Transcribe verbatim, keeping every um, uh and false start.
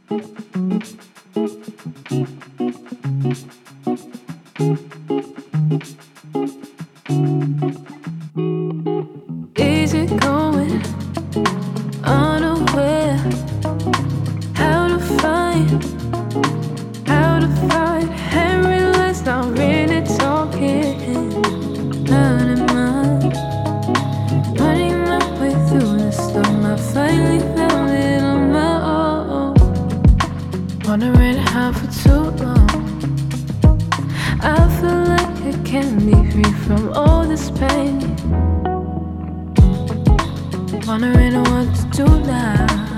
Easy going, unaware how to find, how to find. And realize not really talking. Learning mine, running my way through the storm. I finally found it on my own. Wondering how for too long. I feel like I can't be free from all this pain. Wondering what to do now.